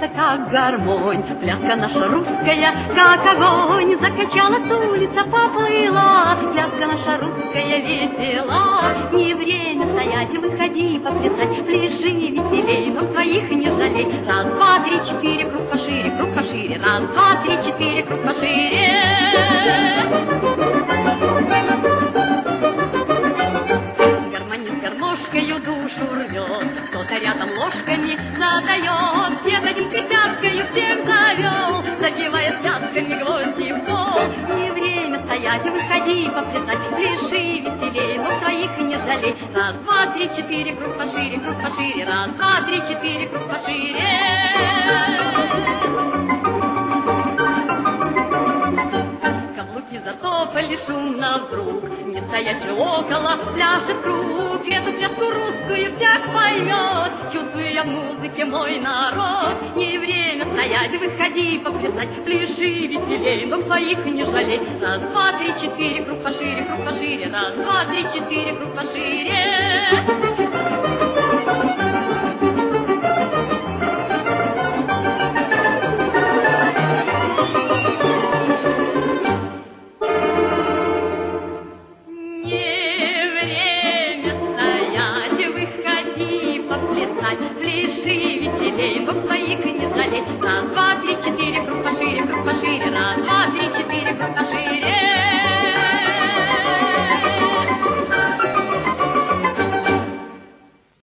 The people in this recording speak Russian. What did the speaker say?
струится, как гармонь. Пляска наша русская, как огонь. Закачалась улица, поплыла. Пляска наша русская весела. Не время стоять, выходи поплясать. Пляши веселей, но своих не жалей. Раз, два, три, четыре, круг пошире, круг пошире. Раз, два, три, четыре, круг пошире. Душу рвет, кто-то рядом ложками задает, всех один присядкою всех зовет, забивая связками гвозди в пол. Не время стоять, выходи поплясать, пляши веселей, но своих не жалей. Раз, два, три, четыре, круг пошире, раз, два, три, четыре, круг пошире. Затопали шумно вдруг, не стоящий около, пляшет круг. Эту пляску русскую всяк поймет, чувствуя в музыке мой народ. Не время стоять, выходи поплясать, пляши веселей, но своих не жалей. Раз, два, три, четыре, круг пошире, раз, два, три, четыре, круг пошире. Пляши веселей, но своих не жалей. Раз, два, три, четыре, круг